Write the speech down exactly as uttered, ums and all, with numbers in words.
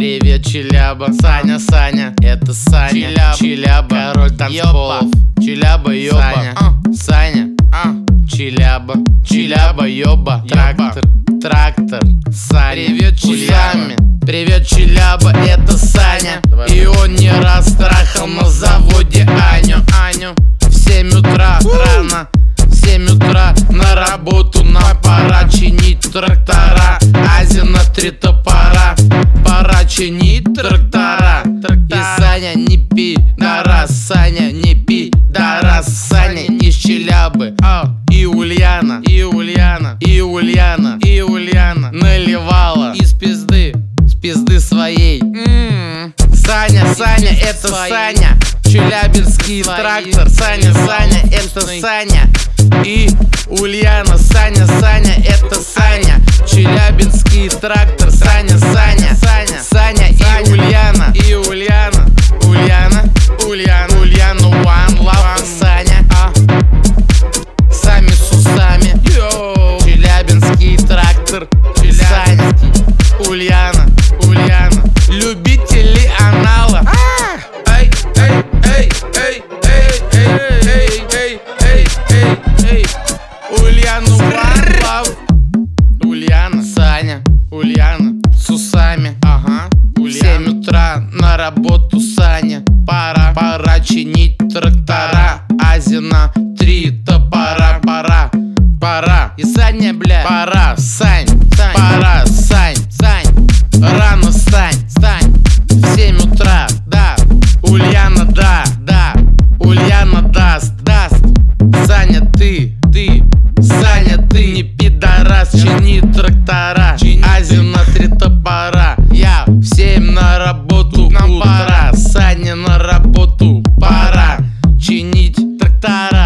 Привет, Челяба. Саня, Саня, это Саня. Челяба, Челяба, король танцполов. Челяба, ёба. Саня, а. Саня, а. Челяба, Челяба, ёба. Трактор, трактор, Саня. Привет, Челяба. Привет, Челяба, это Саня. Давай. И он не раз трахал на заводе Аню. Аню в семь утра рано. В семь утра на работу нам пора чинить трактора. Азина три топора. Пора чинить трактора. И Саня не пи, да раз, Саня не пи, да раз, Саня из Челябы. И Ульяна, и Ульяна, и Ульяна, и Ульяна наливала из пизды, с пизды своей. М-м-м. Саня, Саня, это Саня. Челябинский трактор. Саня, Саня, это Саня. И Ульяна, Саня, Саня, это Саня. Челябинский трактор. Саня, Саня, Саня, Саня и Ульяна. И Ульяна, Ульяна, Ульяна, Ульяна, one love, Саня. А. Сами с усами. Йоу. Челябинский трактор. Челябинский. Ульяна, Ульяна. Любители анала. Эй, эй, эй, эй, эй, эй, эй, эй, эй, эй, эй. Ульяна, one love. Ульяна, Саня, Ульяна с усами. Ага. В семь утра на работу, Саня. Пора, пора чинить трактора. Азина три топора. Пора, пора. И Саня, бля, пора, Сань, Сань. Пора, Сань, Сань. Рано встань, встань. В семь утра, да. Ульяна, да, да. Ульяна даст, даст. Саня, ты, ты. Саня, ты не пидорас. Чини трактора. Азина три топора. Я в семь на работу, нам пора. Саня на работу, пора чинить трактора.